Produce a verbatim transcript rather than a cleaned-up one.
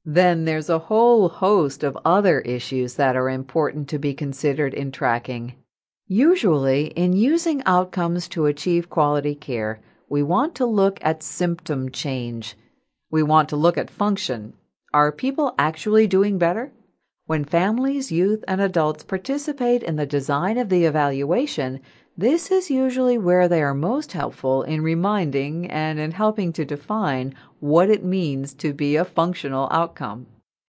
Then there's a whole host of other issues that are important to be considered in tracking. Usually, in using outcomes to achieve quality care, we want to look at symptom change. We want to look at function. Are people actually doing better? When families, youth, and adults participate in the design of the evaluation, this is usually where they are most helpful in reminding and in helping to define what it means to be a functional outcome.